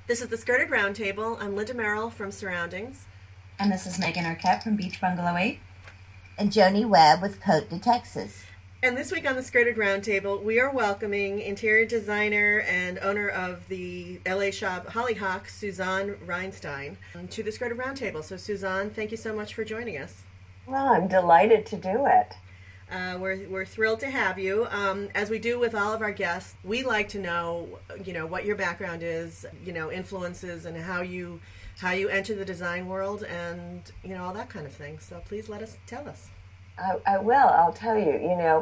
This is the Skirted Roundtable. I'm Linda Merrill from Surroundings. And this is Megan Arquette from Beach Bungalow 8. And Joni Webb with Cote de Texas. And this week on the Skirted Roundtable, we are welcoming interior designer and owner of the LA shop Hollyhock, Suzanne Reinstein, to the Skirted Roundtable. So, Suzanne, thank you so much for joining us. Well, I'm delighted to do it. We're thrilled to have you. As we do with all of our guests, we like to know, what your background is, influences, and how you enter the design world, and all that kind of thing. So please tell us. I will. I'll tell you.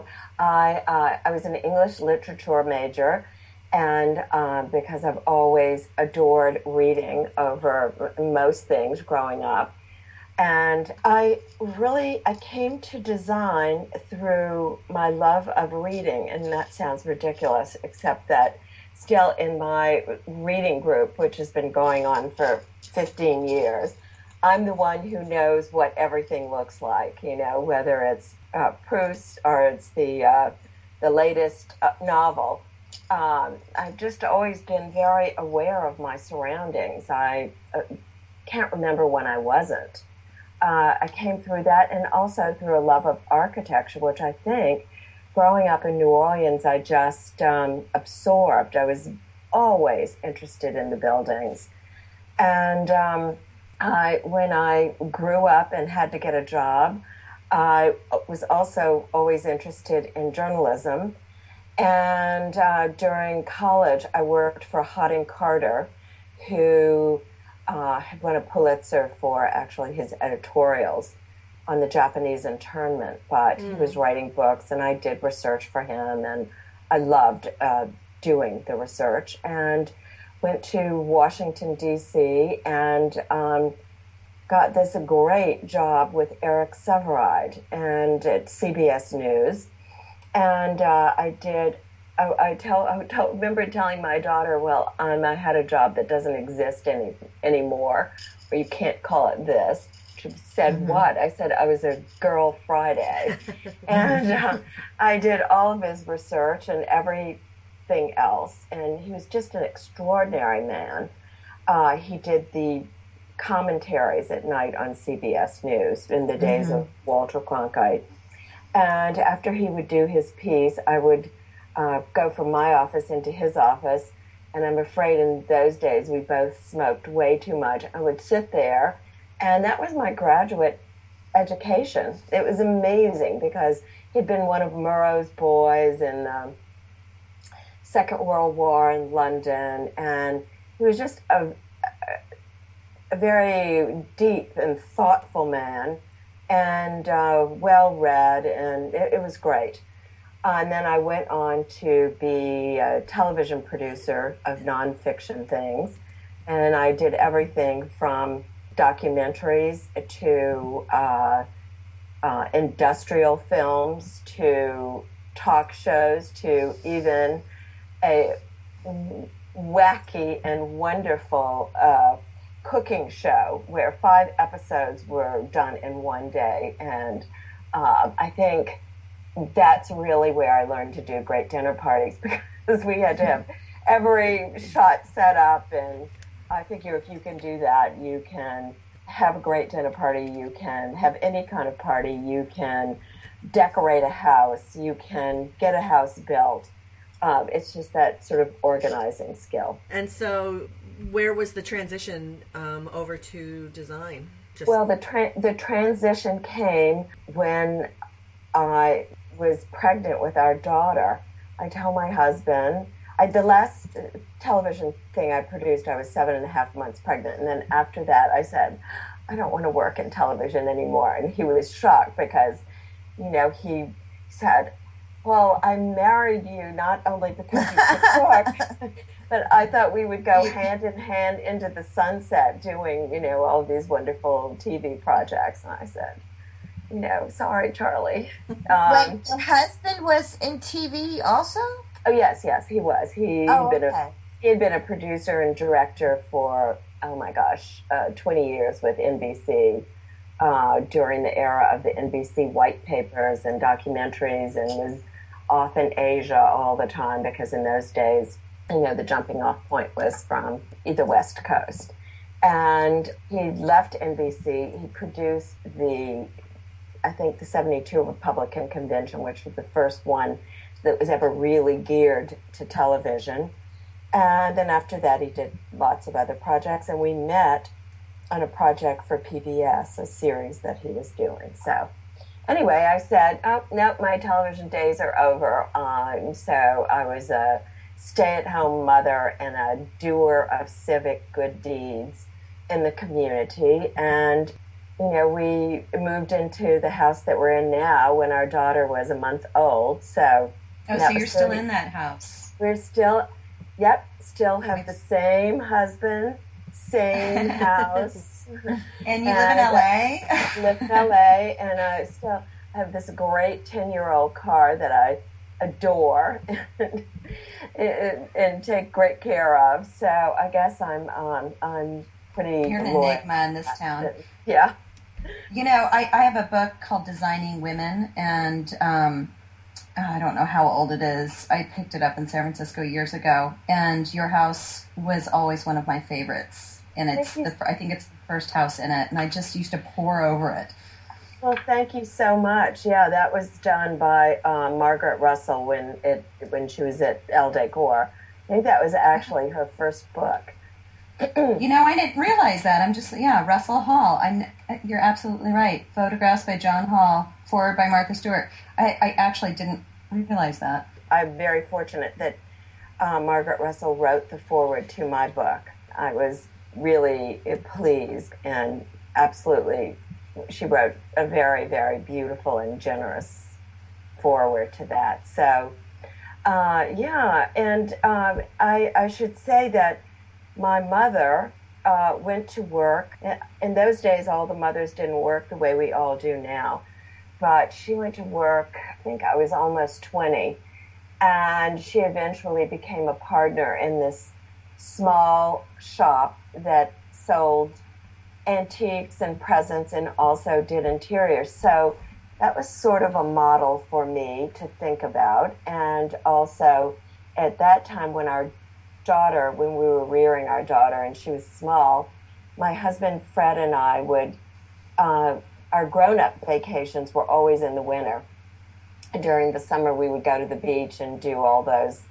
I was an English literature major, and because I've always adored reading over most things growing up. And I came to design through my love of reading, and that sounds ridiculous, except that still in my reading group, which has been going on for 15 years, I'm the one who knows what everything looks like, whether it's Proust or it's the latest novel. I've just always been very aware of my surroundings. I can't remember when I wasn't. I came through that, and also through a love of architecture, which I think growing up in New Orleans, I just absorbed. I was always interested in the buildings. And when I grew up and had to get a job, I was also always interested in journalism. And during college, I worked for Houghton Carter, who had won a Pulitzer for actually his editorials on the Japanese internment, but he was writing books, and I did research for him, and I loved doing the research, and went to Washington, D.C., and got this great job with Eric Sevareid and at CBS News, and I remember telling my daughter, well, I had a job that doesn't exist anymore, or you can't call it this. She said, what? I said, I was a Girl Friday. And I did all of his research and everything else. And he was just an extraordinary man. He did the commentaries at night on CBS News in the days of Walter Cronkite. And after he would do his piece, I would go from my office into his office, and I'm afraid in those days we both smoked way too much. I would sit there, and that was my graduate education. It was amazing because he'd been one of Murrow's boys in the Second World War in London, and he was just a very deep and thoughtful man, and well-read, and it was great. And then I went on to be a television producer of nonfiction things. And I did everything from documentaries to industrial films to talk shows to even a wacky and wonderful cooking show where 5 episodes were done in one day. And I think that's really where I learned to do great dinner parties, because we had to have every shot set up, and I figure if you can do that, you can have a great dinner party, you can have any kind of party, you can decorate a house, you can get a house built. It's just that sort of organizing skill. And so where was the transition over to design? Well, the transition came when I was pregnant with our daughter. I told my husband, the last television thing I produced, I was 7.5 months pregnant. And then after that, I said, I don't want to work in television anymore. And he was shocked because, he said, well, I married you not only because you could cook, but I thought we would go hand in hand into the sunset doing, all of these wonderful TV projects. And I said, sorry, Charlie. Wait, your husband was in TV also? Oh, yes, he was. He had been a producer and director for, 20 years with NBC during the era of the NBC white papers and documentaries, and was off in Asia all the time because in those days The jumping off point was from the West Coast. And he left NBC. He produced I think the 72 Republican Convention, which was the first one that was ever really geared to television. And then after that, he did lots of other projects. And we met on a project for PBS, a series that he was doing. So anyway, I said, oh, no, my television days are over. So I was a stay-at-home mother and a doer of civic good deeds in the community. And we moved into the house that we're in now when our daughter was a month old. So you're still in that house. We're still have the same husband, same house. And you live in LA? Live in LA, and I still have this great 10-year-old car that I adore and take great care of. So I guess I'm pretty. You're an enigma in this town. Yeah. I have a book called Designing Women, and I don't know how old it is. I picked it up in San Francisco years ago, and your house was always one of my favorites. And I think it's the first house in it, and I just used to pore over it. Well, thank you so much. Yeah, that was done by Margaret Russell when she was at Elle Decor. I think that was actually her first book. I didn't realize that. Russell Hall. You're absolutely right. Photographs by John Hall, forward by Martha Stewart. I actually didn't realize that. I'm very fortunate that Margaret Russell wrote the foreword to my book. I was really pleased, and absolutely, she wrote a very, very beautiful and generous foreword to that. So, and I should say that my mother went to work. In those days, all the mothers didn't work the way we all do now. But she went to work, I think I was almost 20, and she eventually became a partner in this small shop that sold antiques and presents and also did interiors. So that was sort of a model for me to think about. And also at that time when we were rearing our daughter and she was small, my husband Fred and I would, our grown-up vacations were always in the winter. During the summer, we would go to the beach and do all those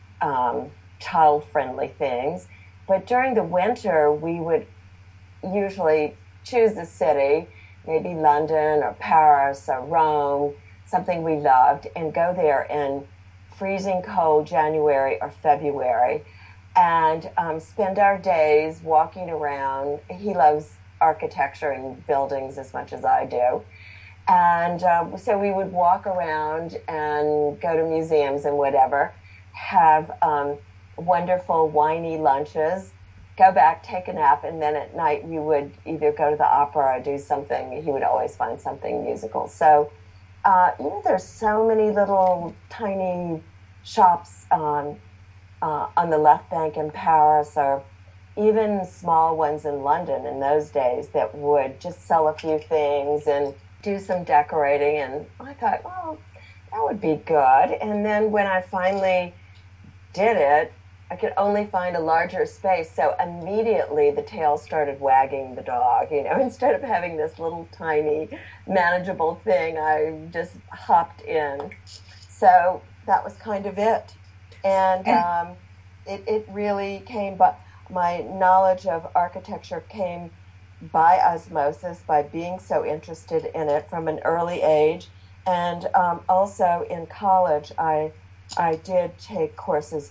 child-friendly things. But during the winter, we would usually choose a city, maybe London or Paris or Rome, something we loved, and go there in freezing cold January or February and spend our days walking around. He loves architecture and buildings as much as I do. And so we would walk around and go to museums and whatever, have wonderful winey lunches, go back, take a nap, and then at night we would either go to the opera or do something. He would always find something musical. So, there's so many little tiny shops on the left bank in Paris, or even small ones in London in those days that would just sell a few things and do some decorating. And I thought, well, that would be good. And then when I finally did it, I could only find a larger space. So immediately the tail started wagging the dog. Instead of having this little tiny manageable thing, I just hopped in. So that was kind of it. And it really came, but my knowledge of architecture came by osmosis, by being so interested in it from an early age. And also in college, I did take courses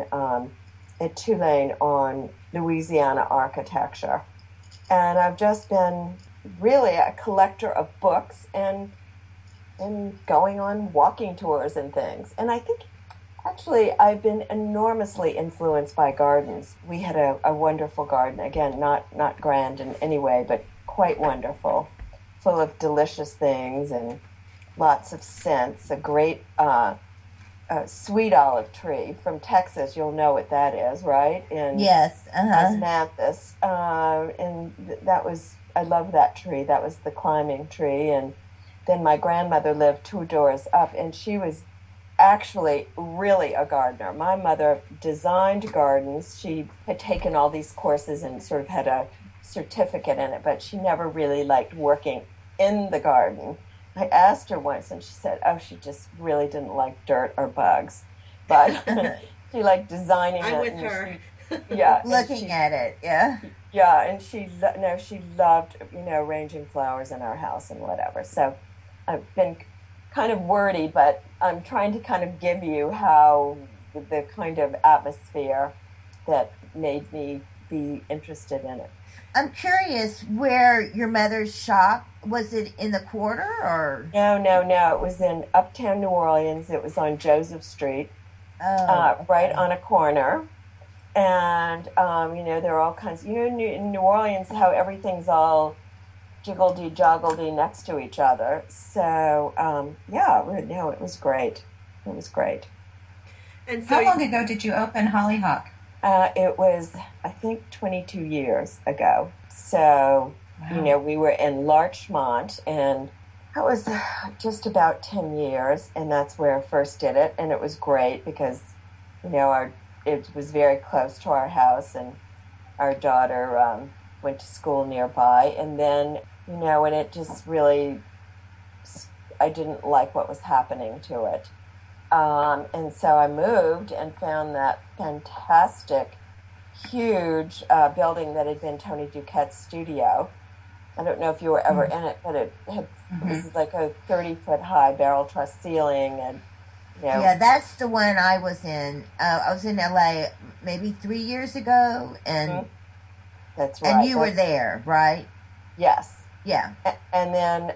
at Tulane on Louisiana architecture. And I've just been really a collector of books and going on walking tours and things. And I think actually I've been enormously influenced by gardens. We had a wonderful garden, again, not grand in any way, but quite wonderful, full of delicious things and lots of scents, a great sweet olive tree from Texas. You'll know what that is, right? Yes. Osmanthus. And I love that tree. That was the climbing tree. And then my grandmother lived 2 doors up, and she was actually really a gardener. My mother designed gardens. She had taken all these courses and sort of had a certificate in it, but she never really liked working in the garden. I asked her once, and she said, "Oh, she just really didn't like dirt or bugs, but she liked designing I'm it." with her. Yeah, Looking at it, yeah. yeah, and she loved arranging flowers in our house and whatever. So I've been kind of wordy, but I'm trying to kind of give you how the kind of atmosphere that made me be interested in it. I'm curious where your mother's shop was. It in the quarter or? No. It was in Uptown New Orleans. It was on Joseph Street, right on a corner. And, there are all kinds, in New Orleans, how everything's all jiggledy-joggledy next to each other. So, it was great. It was great. And so how long ago did you open Hollyhock? It was, I think, 22 years ago. So, Wow. We were in Larchmont, and that was just about 10 years, and that's where I first did it. And it was great because, it was very close to our house, and our daughter went to school nearby. And then, and it just really, I didn't like what was happening to it. And so I moved and found that fantastic, huge building that had been Tony Duquette's studio. I don't know if you were ever in it, but it was like a 30-foot high barrel truss ceiling, and Yeah, that's the one I was in. I was in LA maybe 3 years ago, and that's right. And you were there, right? Yes. Yeah. And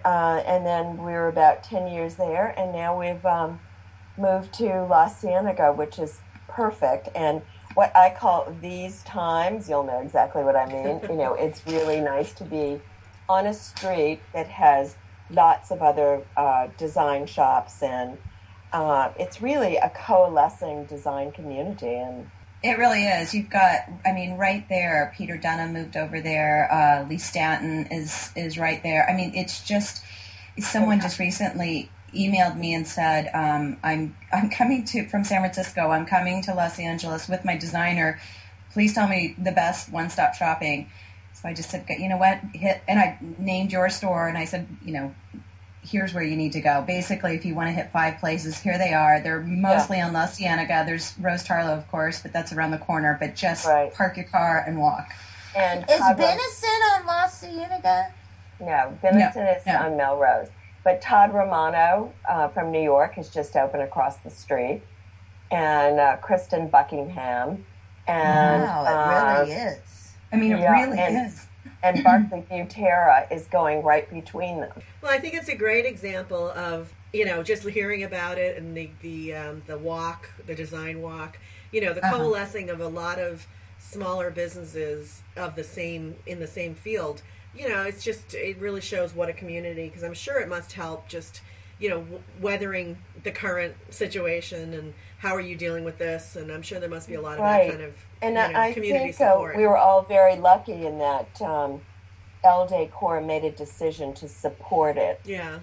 then we were about 10 years there, and now we've moved to La Cienega, which is perfect. And what I call these times, you'll know exactly what I mean. It's really nice to be on a street that has lots of other design shops, and it's really a coalescing design community. And It really is. You've got, right there, Peter Dunham moved over there. Lee Stanton is right there. It's just, someone just recently emailed me and said, I'm coming from San Francisco. I'm coming to Los Angeles with my designer. Please tell me the best one-stop shopping. So I just said, you know what, and I named your store, and I said, here's where you need to go. Basically, if you want to hit 5 places, here they are. They're mostly on La Cienega. There's Rose Tarlow, of course, but that's around the corner. But just park your car and walk. And is Benison on La Cienega? No, Benison is on Melrose. But Todd Romano from New York has just opened across the street, and Kristen Buckingham. And, wow, it really is. It really is. And Barclay Butera is going right between them. Well, I think it's a great example of, just hearing about it, and the walk, the design walk, the coalescing of a lot of smaller businesses in the same field. It really shows what a community, because I'm sure it must help just, weathering the current situation, and how are you dealing with this, and I'm sure there must be a lot of that kind of community support. We were all very lucky in that Elle Decor made a decision to support it. Yeah.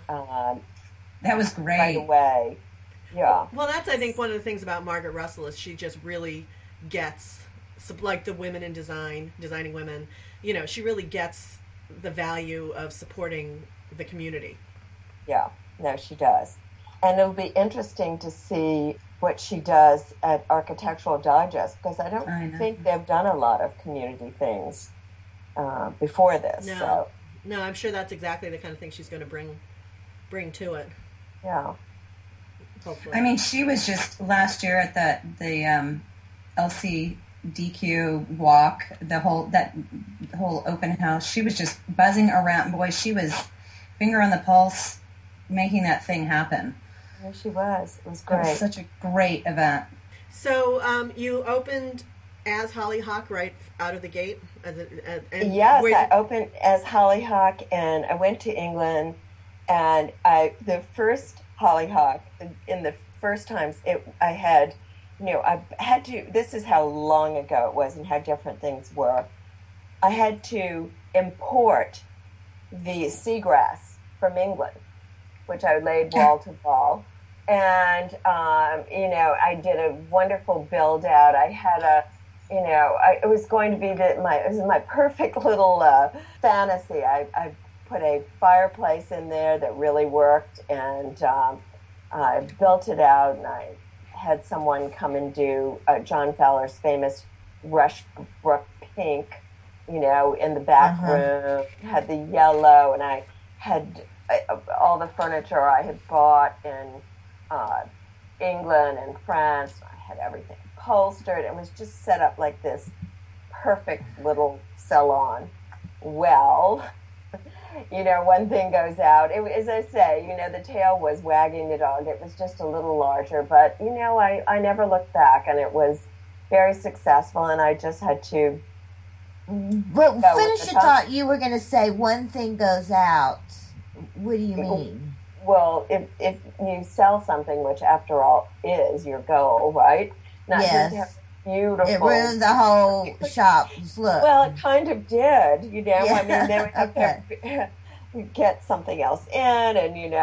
That was great. Right away. Yeah. Well, that's, I think, one of the things about Margaret Russell is she just really gets, like the women in designing women, she really gets the value of supporting the community. Yeah. No, she does. And it'll be interesting to see what she does at Architectural Digest, because I don't think they've done a lot of community things before this. No, I'm sure that's exactly the kind of thing she's going to bring to it. Yeah. Hopefully. She was just last year at the LCDQ walk, that whole open house. She was just buzzing around. Boy, she was finger on the pulse, making that thing happen. Yeah, she was. It was great. It was such a great event. So you opened as Hollyhock right out of the gate? Yes, I opened as Hollyhock, and I went to England, and the first Hollyhock, in the first times, I had to, this is how long ago it was and how different things were. I had to import the seagrass from England, which I laid wall to wall. And I did a wonderful build out. I had it was going to be it was my perfect little fantasy. I put a fireplace in there that really worked, and I built it out, and I had someone come and do John Fowler's famous Rushbrook pink, in the back room. Had the yellow, and I had all the furniture I had bought in England and France. I had everything upholstered and was just set up like this perfect little salon. Well, one thing goes out. As I say, the tail was wagging the dog. It was just a little larger, but I never looked back, and it was very successful, and I just had to. Well, finish your thought. You were going to say one thing goes out. What do you mean? Well, if you sell something, which after all is your goal, right? Not yes. Just beautiful. It ruined the whole shop's look. Well, it kind of did, Yeah. I mean, they would have to get something else in, and it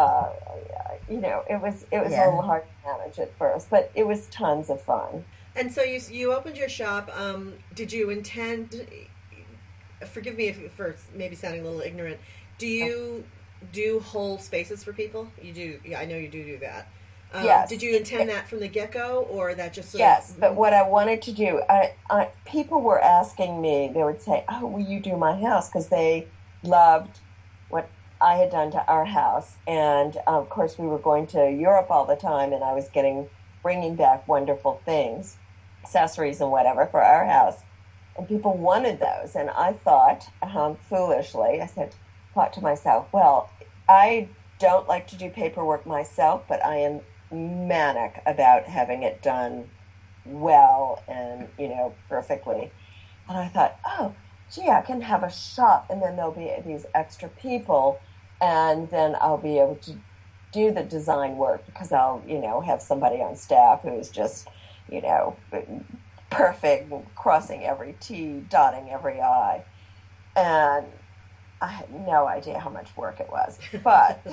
was a little hard to manage at first, but it was tons of fun. And so you opened your shop. Did you intend? Forgive me for maybe sounding a little ignorant. Do you do whole spaces for people? You do. Yeah, I know you do that. Yes. Did you intend that from the get-go, or that just yes? But what I wanted to do, people were asking me. They would say, "Oh, will you do my house?" Because they loved what I had done to our house, and of course we were going to Europe all the time, and I was bringing back wonderful things, accessories and whatever for our house, and people wanted those. And I thought, foolishly, thought to myself, well, I don't like to do paperwork myself, but I am manic about having it done well and, perfectly. And I thought, oh, gee, I can have a shop, and then there'll be these extra people, and then I'll be able to do the design work because I'll, have somebody on staff who is just, perfect, crossing every T, dotting every I. And I had no idea how much work it was, but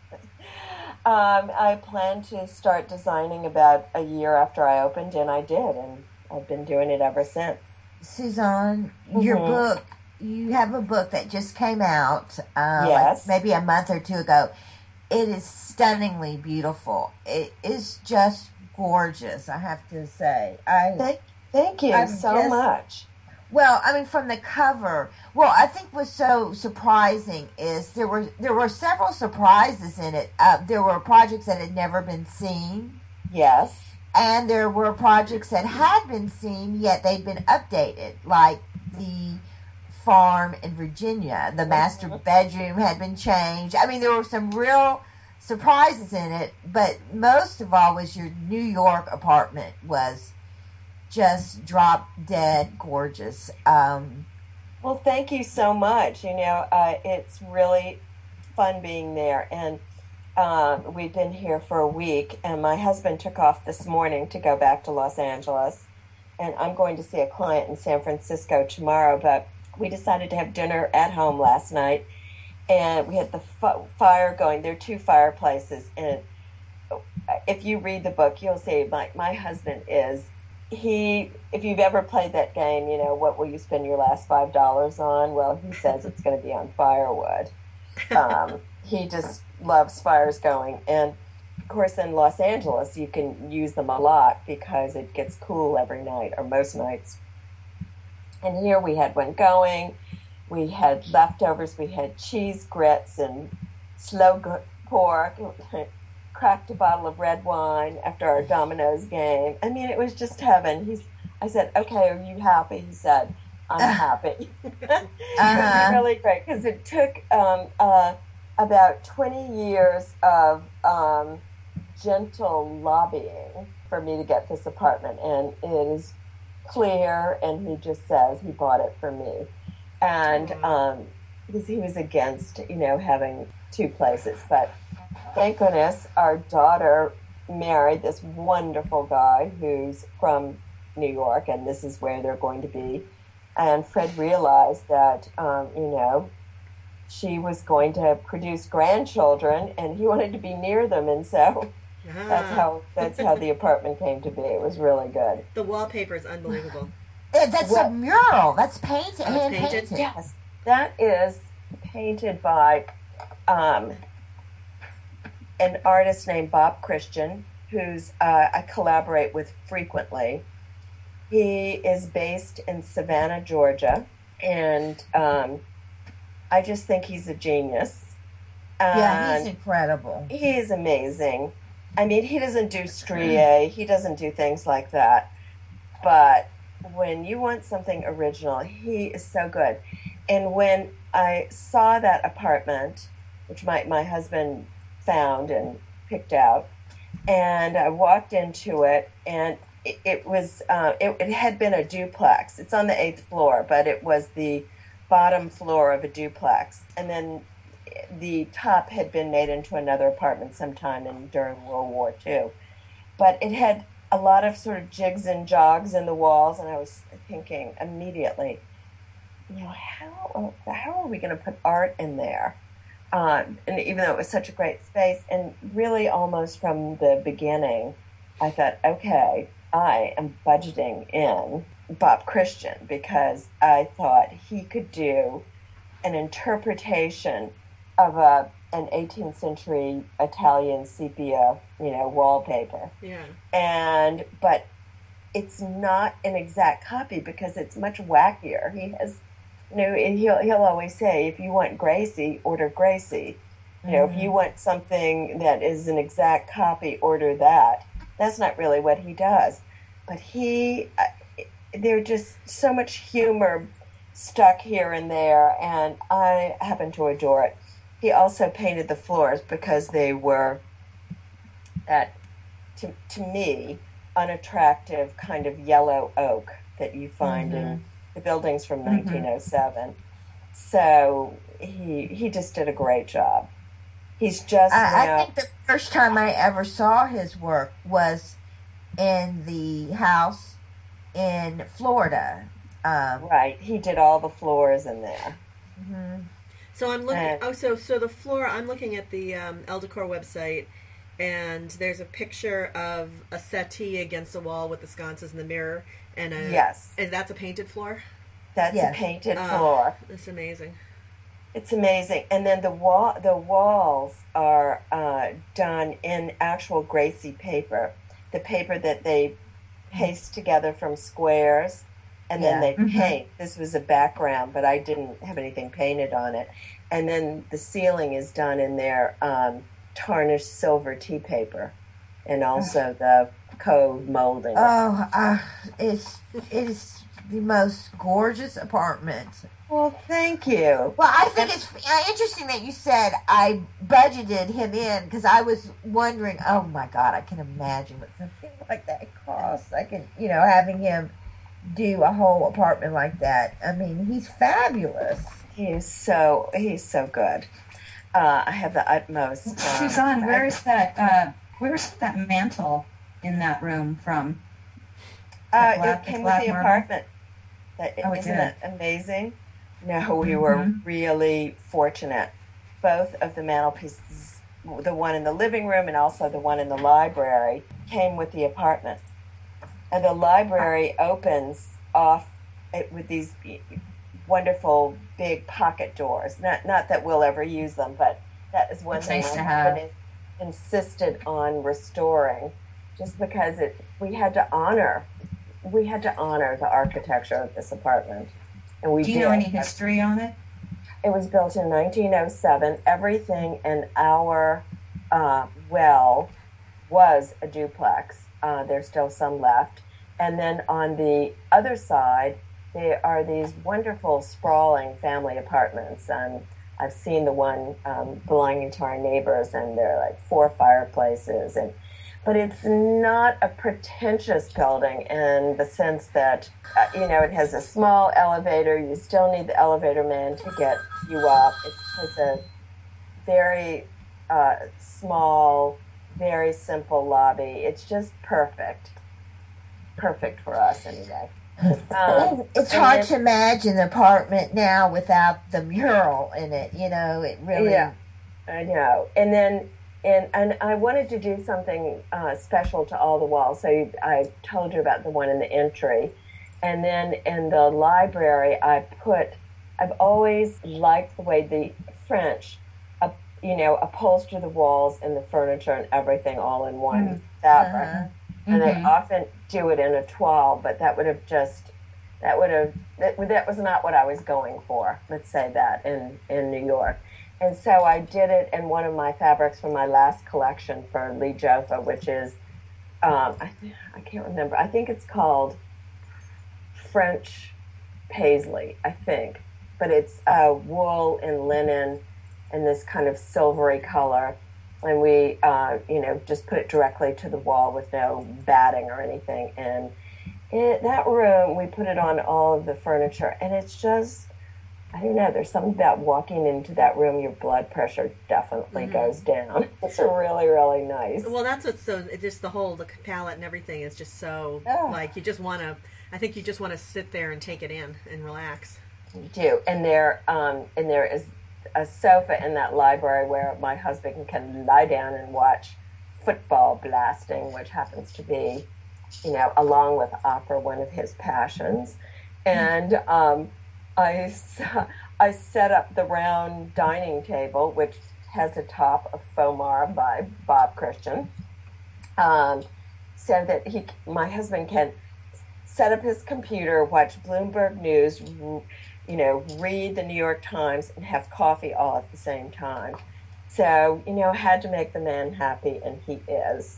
I planned to start designing about a year after I opened, and I did, and I've been doing it ever since. Suzanne, your book, you have a book that just came out yes. maybe a month or two ago. It is stunningly beautiful. It is just gorgeous, I have to say. Thank you so much. Well, I mean, from the cover, I think what's so surprising is there were several surprises in it. There were projects that had never been seen. Yes. And there were projects that had been seen, yet they'd been updated, like the farm in Virginia. The master bedroom had been changed. I mean, there were some real surprises in it, but most of all was your New York apartment was just drop dead gorgeous. Well, thank you so much. It's really fun being there, and we've been here for a week, and my husband took off this morning to go back to Los Angeles, and I'm going to see a client in San Francisco tomorrow, but we decided to have dinner at home last night, and we had the fire going. There are two fireplaces, and if you read the book, you'll see my husband is, if you've ever played that game, what will you spend your last $5 on? Well, he says it's going to be on firewood. He just loves fires going. And, of course, in Los Angeles, you can use them a lot because it gets cool every night, or most nights. And here we had one going. We had leftovers. We had cheese grits and slow pork. Cracked a bottle of red wine after our dominoes game. I mean, it was just heaven. I said, okay, are you happy? He said, I'm happy. It was really great because it took about 20 years of gentle lobbying for me to get this apartment, and it is clear, and he just says he bought it for me. And because he was against, having two places, but thank goodness our daughter married this wonderful guy who's from New York, and this is where they're going to be. And Fred realized that, she was going to produce grandchildren, and he wanted to be near them. And so Ah, That's how the apartment came to be. It was really good. the wallpaper is unbelievable. That's a mural. That's painted, Oh, it's hand painted? painted. Yes, that is painted by an artist named Bob Christian, who's I collaborate with frequently. He is based in Savannah, Georgia, and I just think he's a genius. Yeah, he's And incredible. he is amazing. I mean, he doesn't do strié, he doesn't do things like that, but when you want something original, he is so good. And when I saw that apartment, which my husband found and picked out, and I walked into it, and it had been a duplex. It's on the 8th floor, but it was the bottom floor of a duplex, and then the top had been made into another apartment sometime during World War II. But it had a lot of sort of jigs and jogs in the walls, and I was thinking immediately, how are we going to put art in there? And even though it was such a great space, and really almost from the beginning, I thought, okay, I am budgeting in Bob Christian because I thought he could do an interpretation of an 18th century Italian sepia, wallpaper. Yeah. But it's not an exact copy because it's much wackier. He has, he'll always say, if you want Gracie, order Gracie. If you want something that is an exact copy, order that. That's not really what he does. But there's just so much humor stuck here and there, and I happen to adore it. He also painted the floors because they were that, to me, unattractive kind of yellow oak that you find in the buildings from 1907. So he just did a great job. He's just I think the first time I ever saw his work was in the house in Florida. Right. He did all the floors in there. Mm-hmm. So I'm looking. So the floor. I'm looking at the El Decor website, and there's a picture of a settee against the wall with the sconces in the mirror, and yes, and that's a painted floor. That's a painted floor. That's amazing. It's amazing, and then the walls are done in actual Gracie paper, the paper that they paste together from squares. And then they paint. This was a background, but I didn't have anything painted on it. And then the ceiling is done in their tarnished silver tea paper, and also the Cove molding. It is the most gorgeous apartment. Well, thank you. Well, I think it's interesting that you said I budgeted him in because I was wondering. Oh my God, I can imagine what something like that costs. I can, having him do a whole apartment like that. I mean, he's fabulous. He's so good. I have the utmost. Suzanne, where's that mantle in that room from? It came with the apartment. Isn't that amazing? No, we were really fortunate. Both of the mantelpieces, the one in the living room and also the one in the library, came with the apartment. And the library opens off with these wonderful big pocket doors. Not that we'll ever use them, but that is one thing nice to have. Insisted on restoring, just because we had to honor the architecture of this apartment, and we did. Do you know any history on it? It was built in 1907. Everything in our well was a duplex. There's still some left. And then on the other side, there are these wonderful sprawling family apartments. And I've seen the one belonging to our neighbors, and there are like 4 fireplaces. But it's not a pretentious building in the sense that, it has a small elevator. You still need the elevator man to get you up. It has a very small, very simple lobby. It's just perfect. Perfect for us, anyway. It's hard to imagine the apartment now without the mural in it. It really. Yeah, I know. And then and I wanted to do something special to all the walls. So I told you about the one in the entry, and then in the library, I've always liked the way the French, upholster the walls and the furniture and everything all in one fabric. Uh-huh. And they often do it in a toile, but that was not what I was going for. Let's say that in New York. And so I did it in one of my fabrics from my last collection for Lee Joffe, which is, I can't remember. I think it's called French Paisley, I think. But it's wool and linen and this kind of silvery color. And we, just put it directly to the wall with no batting or anything. And in that room, we put it on all of the furniture. And it's just, I don't know, there's something about walking into that room, your blood pressure definitely goes down. It's really, really nice. Well, that's what's so, just the palette and everything is just so, like, you just want to sit there and take it in and relax. You do. And there is a sofa in that library where my husband can lie down and watch football blasting, which happens to be, along with opera, one of his passions. And I set up the round dining table, which has a top of Fomar by Bob Christian, so that my husband can set up his computer, watch Bloomberg News, read the New York Times, and have coffee all at the same time. So, had to make the man happy, and he is.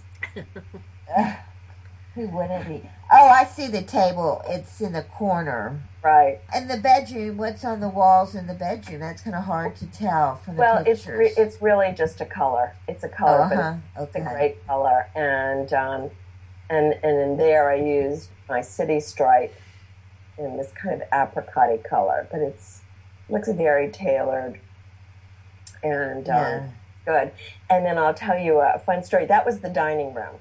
Who wouldn't be? Oh, I see the table. It's in the corner. Right. And the bedroom, what's on the walls in the bedroom? That's kind of hard to tell from the pictures. It's really just a color. It's a color, but it's a great color. And in there I used my city stripe in this kind of apricot-y color, but looks very tailored and good. And then I'll tell you a fun story. That was the dining room.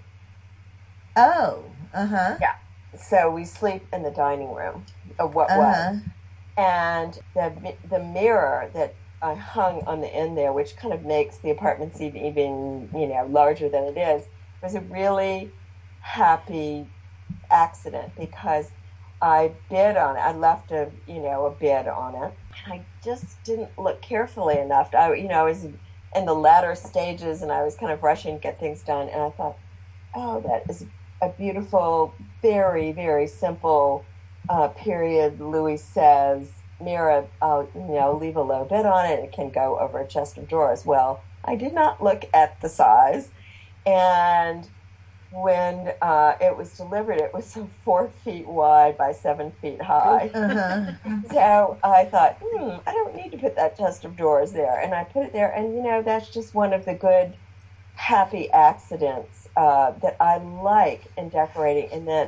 Oh, yeah. So we sleep in the dining room of what was, and the mirror that I hung on the end there, which kind of makes the apartment seem even larger than it is, was a really happy accident because I bid on it. I left a bid on it, and I just didn't look carefully enough. I was in the latter stages, and I was kind of rushing to get things done, and I thought, oh, that is a beautiful, very, very simple period Louis says mirror. I'll leave a low bid on it. It can go over a chest of drawers. Well, I did not look at the size, and when it was delivered, it was 4 feet wide by 7 feet high. So I thought, I don't need to put that chest of drawers there, and I put it there. And that's just one of the good, happy accidents that I like in decorating, and that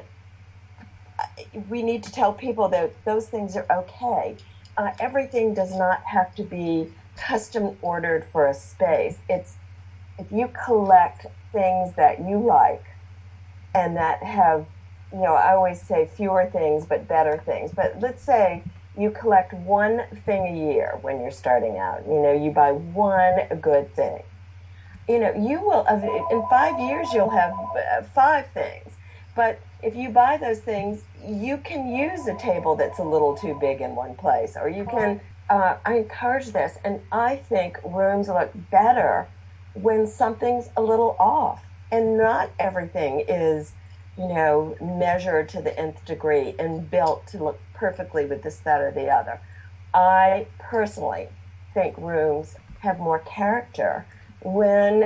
we need to tell people that those things are okay. Everything does not have to be custom ordered for a space. It's if you collect things that you like and that have, I always say fewer things but better things. But let's say you collect one thing a year when you're starting out. You buy one good thing. You will, in 5 years, you'll have 5 things. But if you buy those things, you can use a table that's a little too big in one place. Or you can, I encourage this. And I think rooms look better when something's a little off. And not everything is, measured to the nth degree and built to look perfectly with this, that, or the other. I personally think rooms have more character when,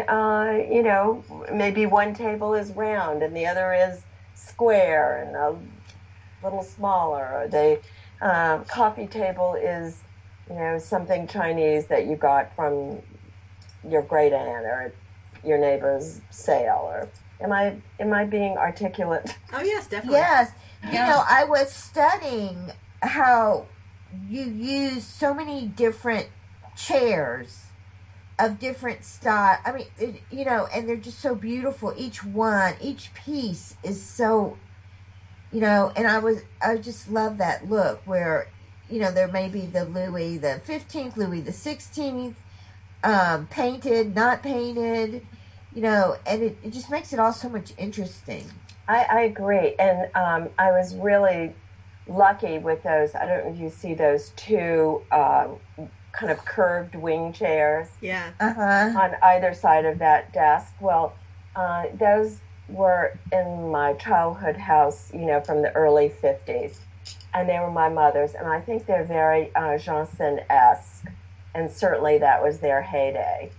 maybe one table is round and the other is square and a little smaller. Or the coffee table is, something Chinese that you got from your great aunt or your neighbor's sale. Or am I being articulate? Oh yes, definitely. Yes. I was studying how you use so many different chairs of different style. I mean, and they're just so beautiful. Each piece is so, and I just love that look where, there may be the Louis the 15th, Louis the 16th, painted, not painted, and it just makes it all so much interesting. I agree. And I was really lucky with those. I don't know if you see those two kind of curved wing chairs on either side of that desk. Well, those were in my childhood house, from the early 50s. And they were my mother's. And I think they're very Janssen-esque. And certainly that was their heyday,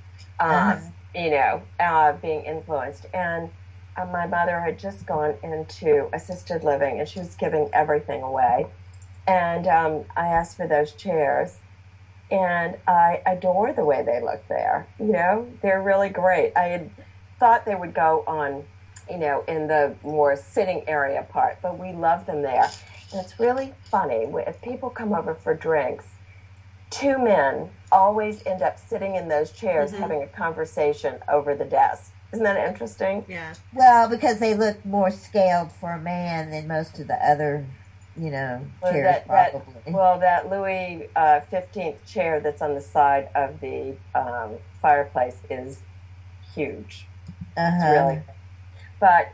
being influenced. And my mother had just gone into assisted living, and she was giving everything away. And I asked for those chairs, and I adore the way they look there. They're really great. I had thought they would go on, in the more sitting area part, but we love them there. And it's really funny. If people come over for drinks, two men always end up sitting in those chairs having a conversation over the desk. Isn't that interesting? Yeah. Well, because they look more scaled for a man than most of the other, chairs, probably. That Louis XV chair that's on the side of the fireplace is huge. It's really. But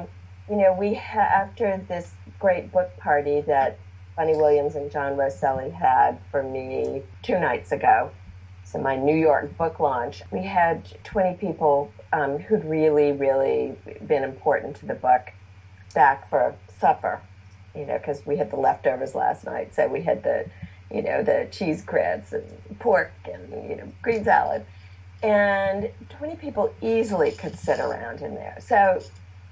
we after this great book party that Bunny Williams and John Rosselli had for me 2 nights ago. So my New York book launch, we had 20 people who'd really, really been important to the book back for supper, because we had the leftovers last night. So we had the cheese grits and pork and, green salad. And 20 people easily could sit around in there. So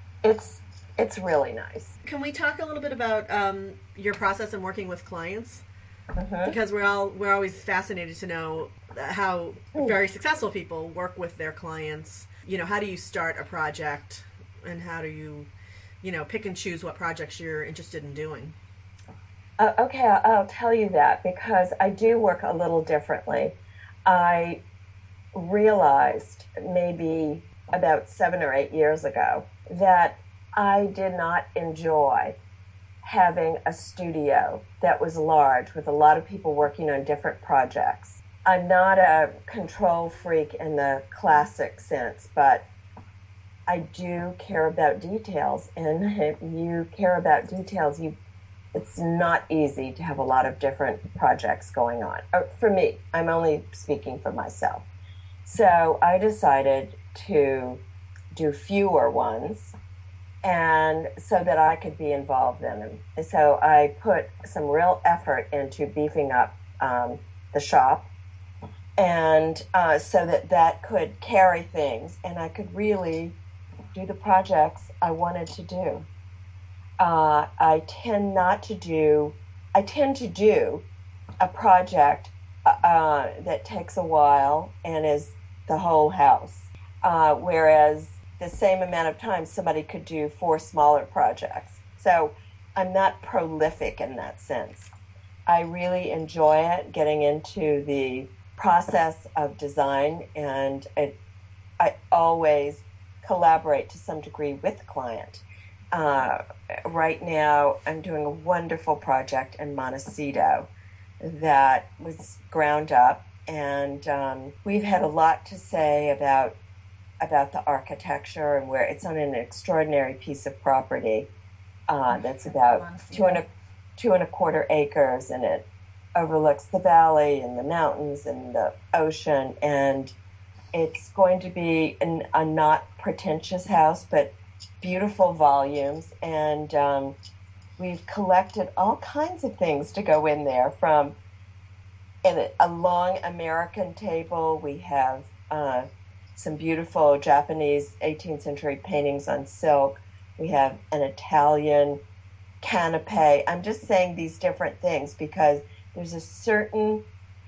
it's really nice. Can we talk a little bit about your process in working with clients? Because we're always fascinated to know how very successful people work with their clients. How do you start a project, and how do you, pick and choose what projects you're interested in doing? Okay, I'll tell you that, because I do work a little differently. I realized maybe about 7 or 8 years ago that I did not enjoy having a studio that was large with a lot of people working on different projects. I'm not a control freak in the classic sense, but I do care about details. And if you care about details, it's not easy to have a lot of different projects going on. For me, I'm only speaking for myself. So I decided to do fewer ones, and so that I could be involved in them. So I put some real effort into beefing up the shop, and so that could carry things, and I could really do the projects I wanted to do. I tend to do a project that takes a while and is the whole house, whereas the same amount of time somebody could do 4 smaller projects. So I'm not prolific in that sense. I really enjoy it, getting into the process of design, and I always collaborate to some degree with the client. Right now, I'm doing a wonderful project in Montecito that was ground up, and we've had a lot to say about the architecture, and where it's on an extraordinary piece of property that's about 2.25 acres, and it overlooks the valley and the mountains and the ocean, and it's going to be a not pretentious house, but beautiful volumes, and we've collected all kinds of things to go in there, from a long American table. We have some beautiful Japanese 18th century paintings on silk. We have an Italian canopy. I'm just saying these different things because there's a certain,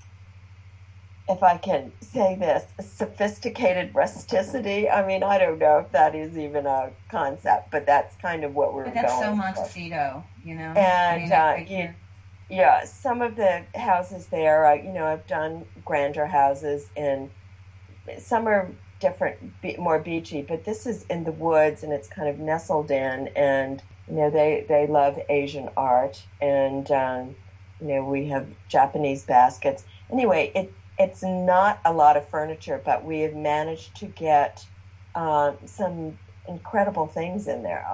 if I can say this, a sophisticated rusticity. I mean, I don't know if that is even a concept, but that's kind of what we're going for. That's so Montecito, And, yeah, some of the houses there, I've done grander houses, and some are different, more beachy, but this is in the woods, and it's kind of nestled in, and, they love Asian art, and, we have Japanese baskets. Anyway, it's not a lot of furniture, but we have managed to get some incredible things in there.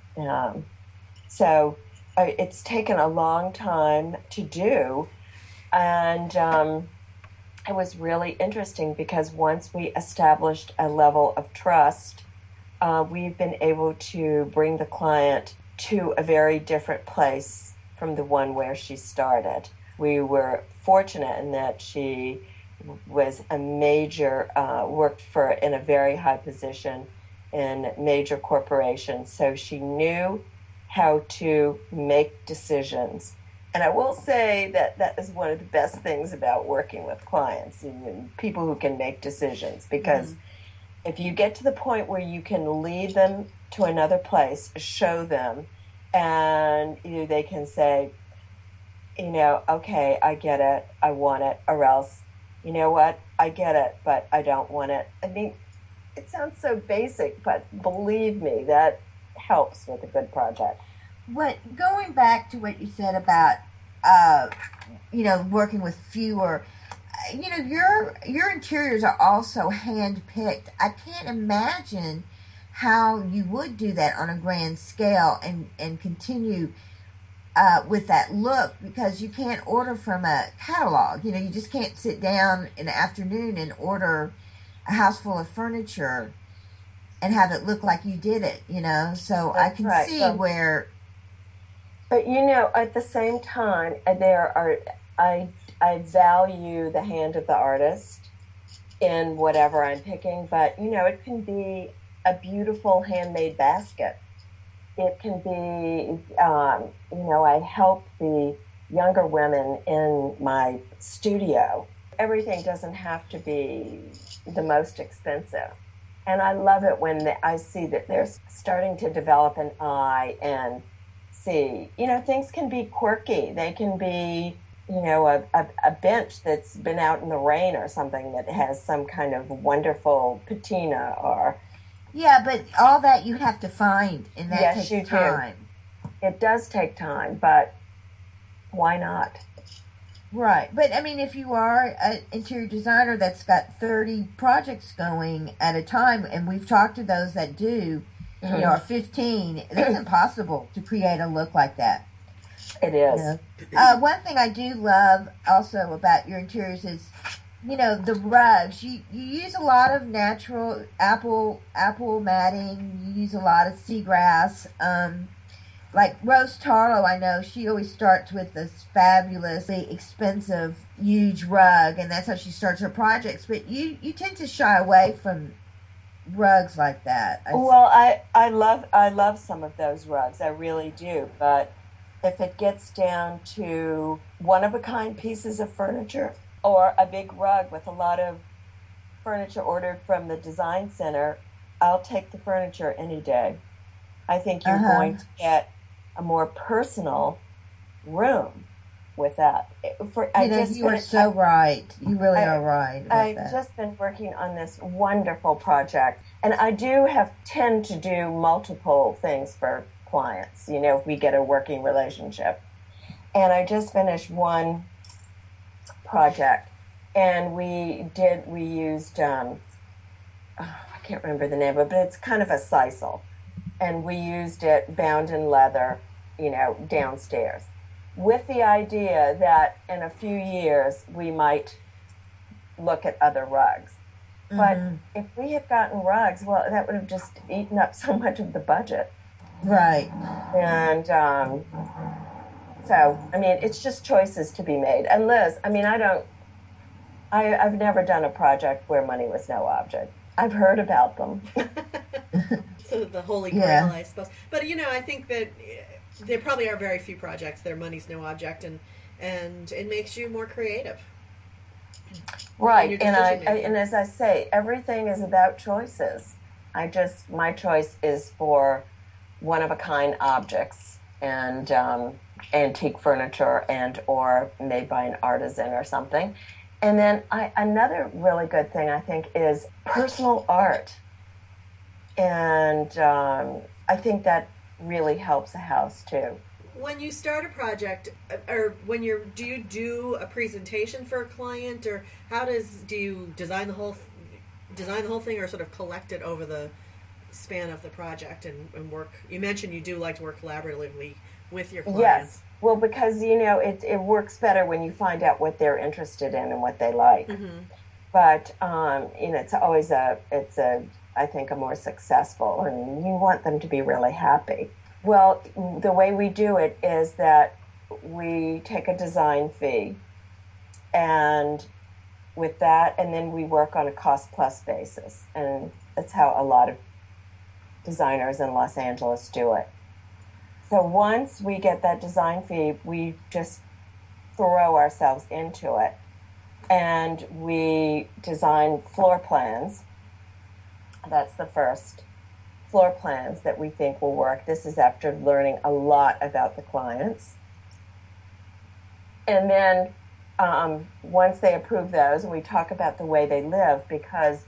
So it's taken a long time to do, and it was really interesting because once we established a level of trust, we've been able to bring the client to a very different place from the one where she started. We were fortunate in that she was a major, worked in a very high position in major corporations. So she knew how to make decisions. And I will say that that is one of the best things about working with clients and people who can make decisions, because if you get to the point where you can lead them to another place, show them, and they can say, okay, I get it, I want it, or else, you know what, I get it, but I don't want it. I mean, it sounds so basic, but believe me, that helps with a good project. Going back to what you said about, working with fewer, your interiors are also hand-picked. I can't imagine how you would do that on a grand scale and continue with that look, because you can't order from a catalog. You just can't sit down in the afternoon and order a house full of furniture and have it look like you did it, So I can see where... But, at the same time, I value the hand of the artist in whatever I'm picking, but, it can be a beautiful handmade basket. It can be, I help the younger women in my studio. Everything doesn't have to be the most expensive. And I love it when I see that they're starting to develop an eye and see, things can be quirky. They can be, a bench that's been out in the rain or something that has some kind of wonderful patina or... Yeah, but all that you have to find, and that takes time. It does take time, but why not? Right. But, I mean, if you are an interior designer that's got 30 projects going at a time, and we've talked to those that do, or 15, it's impossible to create a look like that. It is. One thing I do love also about your interiors is, the rugs. You use a lot of natural apple matting. You use a lot of seagrass. Like Rose Tarlow, I know she always starts with this fabulously expensive, huge rug, and that's how she starts her projects. But you tend to shy away from rugs like that. Well, I love some of those rugs. I really do. But if it gets down to one-of-a-kind pieces of furniture or a big rug with a lot of furniture ordered from the design center, I'll take the furniture any day. I think you're going to get a more personal room with that. You are so right. You really are right. I've just been working on this wonderful project, and I tend to do multiple things for clients, if we get a working relationship. And I just finished one project, and we used, I can't remember the name of it, but it's kind of a sisal. And we used it bound in leather, downstairs, with the idea that in a few years we might look at other rugs. But if we had gotten rugs, well, that would have just eaten up so much of the budget. Right. And so, I mean, it's just choices to be made. And Liz, I mean, I've never done a project where money was no object. I've heard about them. So the holy grail, I suppose. But, I think that there probably are very few projects that money's no object, and it makes you more creative. Right. And as I say, everything is about choices. My choice is for one-of-a-kind objects and antique furniture and or made by an artisan or something. And then another really good thing, I think, is personal art. And I think that really helps a house, too. When you start a project, or do you do a presentation for a client, or do you design the design the whole thing or sort of collect it over the span of the project and work? You mentioned you do like to work collaboratively with your clients. Yes. Well, because, it works better when you find out what they're interested in and what they like. Mm-hmm. But, it's always I think, a more successful, and you want them to be really happy. Well, the way we do it is that we take a design fee, and with that, and then we work on a cost-plus basis. And that's how a lot of designers in Los Angeles do it. So once we get that design fee, we just throw ourselves into it. And we design floor plans. That's the first floor plans that we think will work. This is after learning a lot about the clients. And then once they approve those, and we talk about the way they live, because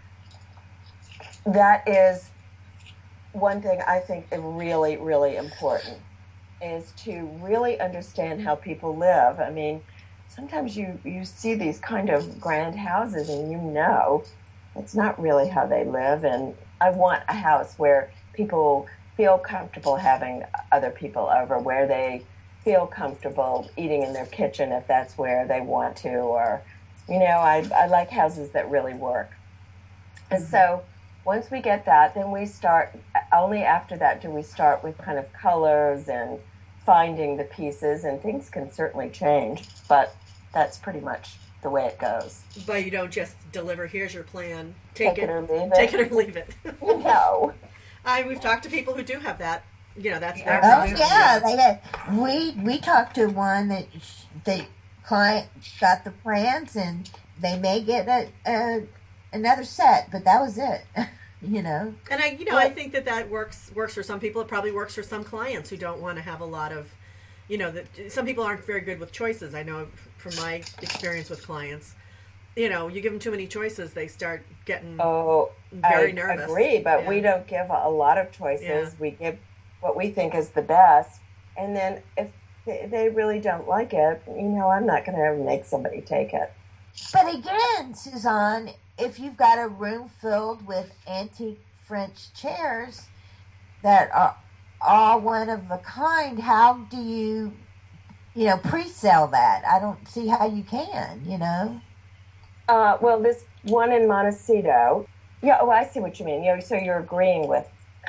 that is one thing I think is really, really important, is to really understand how people live. I mean, sometimes you see these kind of grand houses and it's not really how they live. And I want a house where people feel comfortable having other people over, where they feel comfortable eating in their kitchen if that's where they want to, or, I like houses that really work. And so once we get that, then we start, only after that do we start with kind of colors and finding the pieces, and things can certainly change, but that's pretty much the way it goes. But you don't just deliver, here's your plan, take it or leave it. Take it or leave it. No. We've talked to people who do have that. That's their they have. We talked to one that the client got the plans, and they may get another set, but that was it. And I think that works for some people. It probably works for some clients who don't want to have a lot of, some people aren't very good with choices. I know from my experience with clients, you give them too many choices, they start getting very nervous. I agree, but we don't give a lot of choices. Yeah. We give what we think is the best, and then if they really don't like it, I'm not going to make somebody take it. But again, Suzanne, if you've got a room filled with antique French chairs that are all one of a kind, how do you, pre-sell that? I don't see how you can, Well, this one in Montecito. Yeah, I see what you mean. So you're agreeing with,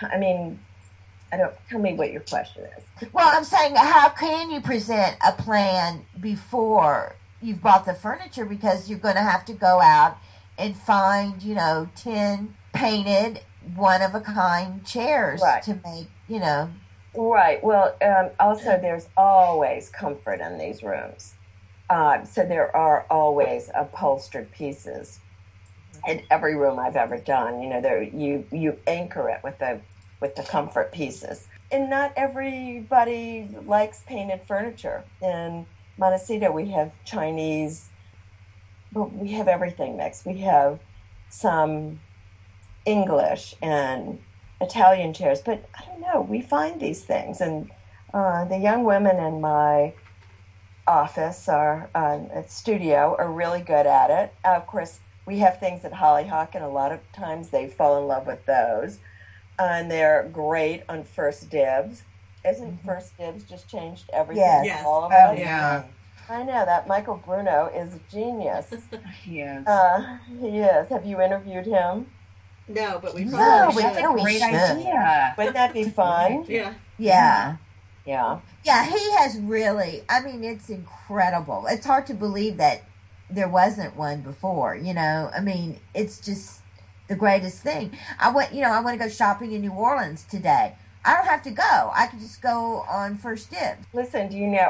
tell me what your question is. Well, I'm saying, how can you present a plan before you've bought the furniture? Because you're going to have to go out and find, 10 painted, one-of-a-kind chairs to make, Right. Well, also there's always comfort in these rooms. So there are always upholstered pieces in every room I've ever done. You anchor it with the comfort pieces. And not everybody likes painted furniture. In Montecito, we have Chinese, but we have everything mixed. We have some English and Italian chairs, but I don't know, we find these things. And the young women in my office at studio are really good at it. Of course, we have things at Hollyhock, and a lot of times they fall in love with those. And they're great on First Dibs. Isn't First Dibs just changed everything? Yes. All of us? Yeah. I know, that Michael Bruno is a genius. Yes. He is. Have you interviewed him? No, but we've No, probably we should. do. We Great should. idea. Wouldn't that be fun? Yeah. Yeah. Yeah. Yeah, he has really, it's incredible. It's hard to believe that there wasn't one before, it's just the greatest thing. I want to go shopping in New Orleans today. I don't have to go. I can just go on First Dibs. Listen,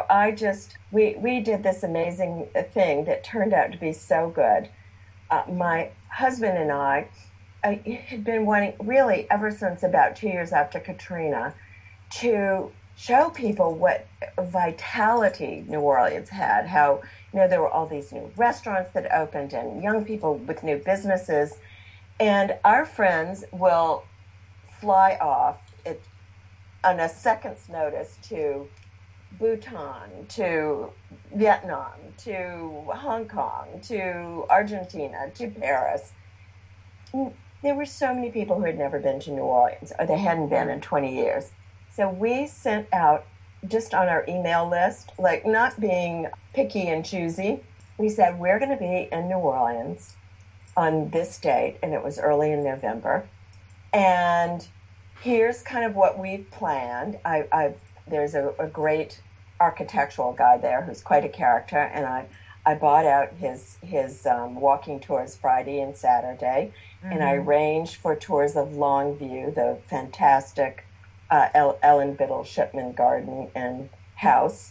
we did this amazing thing that turned out to be so good. My husband and I had been wanting, really, ever since about 2 years after Katrina, to show people what vitality New Orleans had, how, there were all these new restaurants that opened and young people with new businesses. And our friends will fly off on a second's notice to Bhutan, to Vietnam, to Hong Kong, to Argentina, to Paris. there were so many people who had never been to New Orleans, or they hadn't been in 20 years. So we sent out, just on our email list, like not being picky and choosy, we said, we're going to be in New Orleans on this date, and it was early in November. And here's kind of what we've planned. There's a great architectural guy there who's quite a character, and I bought out his walking tours Friday and Saturday, and I arranged for tours of Longview, the fantastic Ellen Biddle Shipman Garden and House.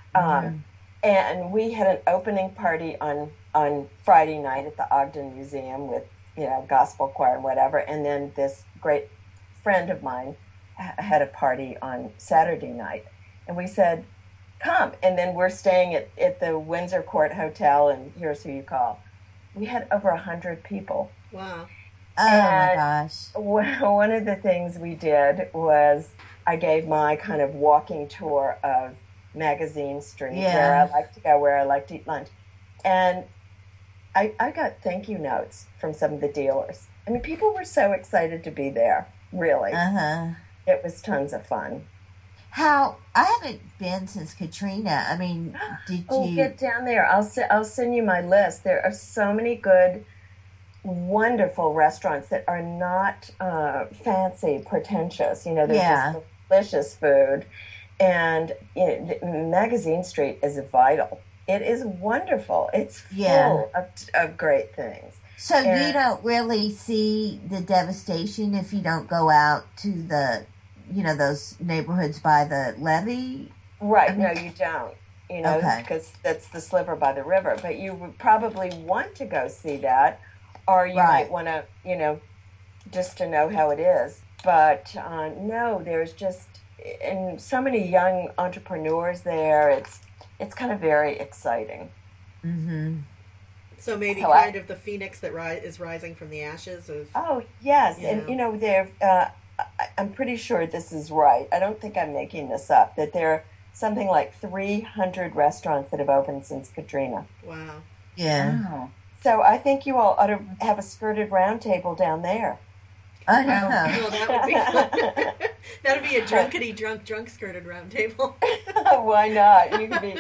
And we had an opening party on Friday night at the Ogden Museum with, gospel choir and whatever. And then this great friend of mine had a party on Saturday night. And we said, come. And then we're staying at the Windsor Court Hotel, and here's who you call. We had over 100 people. Wow. Oh, my gosh. One of the things we did was I gave my kind of walking tour of Magazine Street, where I like to go, where I like to eat lunch. And I got thank you notes from some of the dealers. I mean, people were so excited to be there, really. It was tons of fun. I haven't been since Katrina. I mean, did you... get down there. I'll send you my list. There are so many good, wonderful restaurants that are not fancy, pretentious. They're just delicious food. And Magazine Street is vital. It is wonderful. It's full of great things. So you don't really see the devastation if you don't go out to the, those neighborhoods by the levee? Right. I mean, no, you don't. Because that's the sliver by the river. But you would probably want to go see that, or you might want to, just to know how it is. But no, there's just, and so many young entrepreneurs there. It's kind of very exciting. Mm-hmm. So maybe kind of the phoenix that is rising from the ashes of... Oh, yes. And, they're... I'm pretty sure this is right. I don't think I'm making this up, that there are something like 300 restaurants that have opened since Katrina. Wow. Yeah. Wow. So I think you all ought to have a skirted round table down there. I know. Well, that would be fun. That would be a drunk skirted round table. Why not? You could be,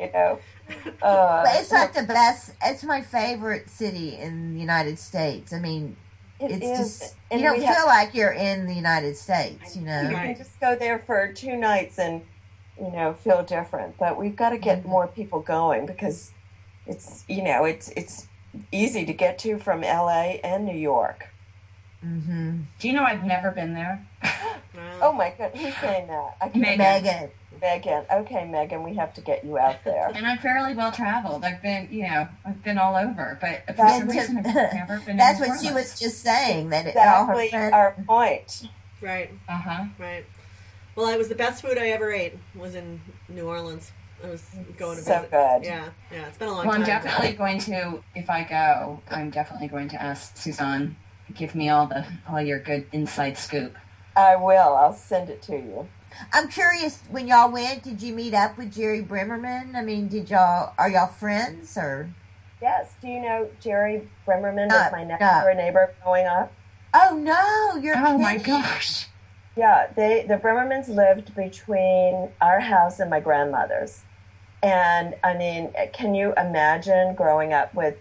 But it's like the best. It's my favorite city in the United States. I mean, it's just, you don't feel like you're in the United States, You can just go there for 2 nights and, feel different. But we've got to get more people going, because it's, it's easy to get to from LA and New York. Mm-hmm. Do you know I've never been there? Oh my God, who's saying that? Megan. Okay, Megan, we have to get you out there. And I'm fairly well traveled. I've been all over, but for some reason I've never been. That's what she was just saying. That exactly our point. Right. Right. Well, it was the best food I ever ate was in New Orleans. I was going to visit. So good. Yeah. It's been a long time. Well, I'm definitely going to, if I go, I'm definitely going to ask Suzanne, give me all your good inside scoop. I will. I'll send it to you. I'm curious, when y'all went, did you meet up with Jerry Brimmerman? I mean, are y'all friends, or? Yes. Do you know Jerry Brimmerman is my next door neighbor growing up? Oh, no. You're kidding. My gosh. Yeah. The Brimmermans lived between our house and my grandmother's. And, I mean, can you imagine growing up with,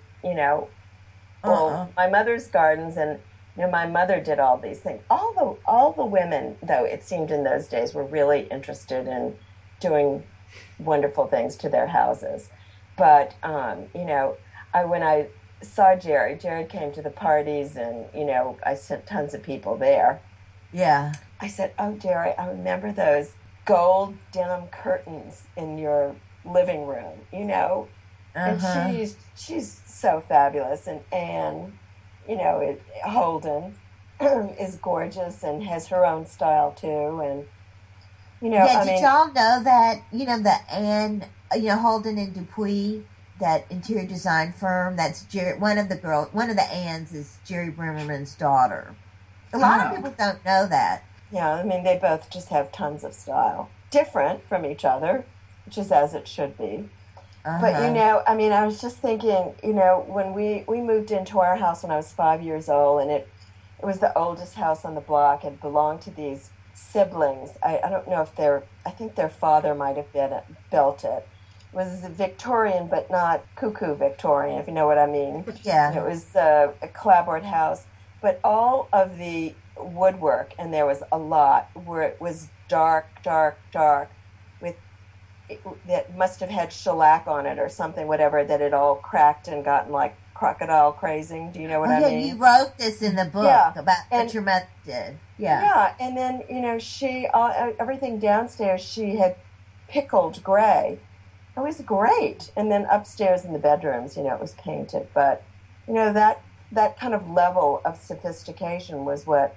my mother's gardens, and my mother did all these things. All the women, though, it seemed in those days, were really interested in doing wonderful things to their houses. But when I saw Jerry came to the parties, and I sent tons of people there. Yeah. I said, "Oh, Jerry, I remember those gold denim curtains in your living room, And she's so fabulous, and Anne, Holden is gorgeous and has her own style too, and did y'all know that the Anne, Holden and Dupuis, that interior design firm, that's one of the Annes is Jerry Brimmerman's daughter. A lot of people don't know that. Yeah, I mean, they both just have tons of style, different from each other, which is as it should be. But, I mean, I was just thinking, when we moved into our house when I was 5 years old, and it was the oldest house on the block. It belonged to these siblings. I don't know if I think their father might have built it. It was Victorian, but not cuckoo Victorian, if you know what I mean. Yeah. It was a clapboard house. But all of the woodwork, and there was a lot, where it was dark, that must have had shellac on it or something, whatever, that it all cracked and gotten like crocodile crazing. Do you know what I mean? You wrote this in the book about what your mother did. Yeah. Yeah, and then, she, everything downstairs she had pickled gray. It was great. And then upstairs in the bedrooms, it was painted. But, that kind of level of sophistication was what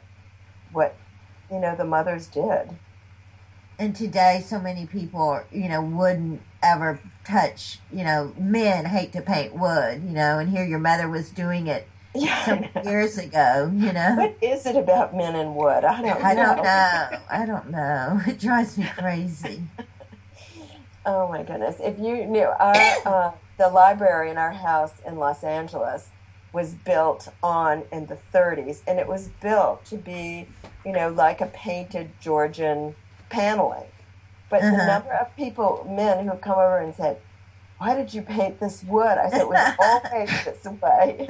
the mothers did. And today, so many people, wouldn't ever touch, men hate to paint wood, and here your mother was doing it some years ago, What is it about men and wood? I don't know. It drives me crazy. Oh, my goodness. If you knew, the library in our house in Los Angeles was built in the 30s, and it was built to be, like a painted Georgian paneling. But the number of men who have come over and said, "Why did you paint this wood?" I said, "It was always this way."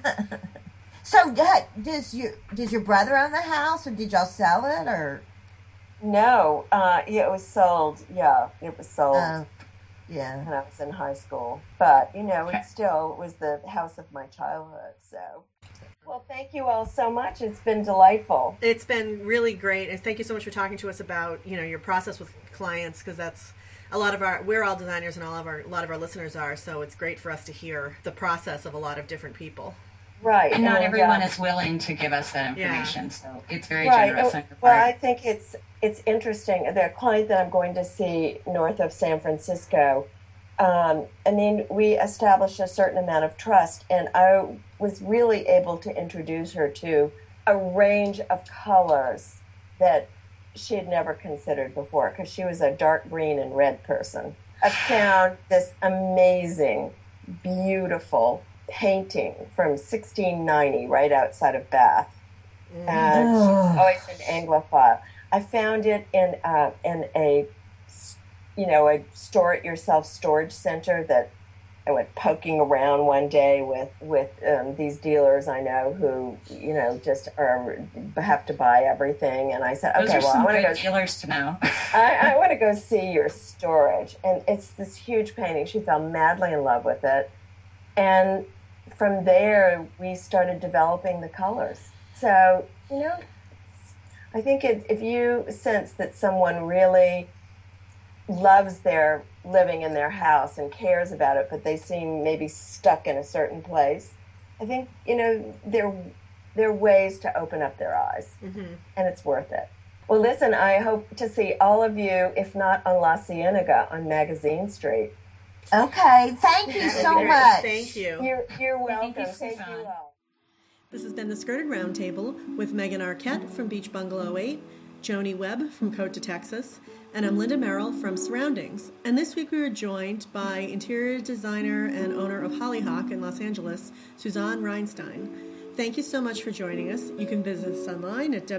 So, does your brother own the house, or did y'all sell it, or? No, it was sold. Yeah, it was sold. Yeah. When I was in high school, but it still was the house of my childhood. So. Well, thank you all so much. It's been delightful. It's been really great. And thank you so much for talking to us about, your process with clients, because that's we're all designers and a lot of our listeners are. So it's great for us to hear the process of a lot of different people. Right. And not everyone is willing to give us that information. So it's very generous on your part. Well, I think it's interesting. The client that I'm going to see north of San Francisco, we established a certain amount of trust, and I was really able to introduce her to a range of colors that she had never considered before, because she was a dark green and red person. I found this amazing, beautiful painting from 1690 right outside of Bath. And she was always an Anglophile. I found it in a store-it-yourself storage center that I went poking around one day with these dealers I know who, just have to buy everything. And I said, okay, well, I want to go dealers to know. I want to go see your storage. And it's this huge painting. She fell madly in love with it. And from there, we started developing the colors. So, I think if you sense that someone really loves their living in their house and cares about it, but they seem maybe stuck in a certain place, I think, there are ways to open up their eyes, and it's worth it. Well, listen, I hope to see all of you, if not on La Cienega, on Magazine Street. Okay, thank you so much. Thank you. You're welcome. Thank you all. This has been the Skirted Roundtable with Megan Arquette from Beach Bungalow 8, Joni Webb from Cote de Texas, and I'm Linda Merrill from Surroundings. And this week we were joined by interior designer and owner of Hollyhock in Los Angeles, Suzanne Reinstein. Thank you so much for joining us. You can visit us online at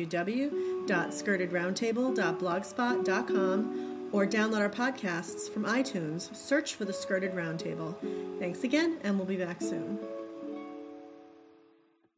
www.skirtedroundtable.blogspot.com or download our podcasts from iTunes. Search for the Skirted Roundtable. Thanks again, and we'll be back soon.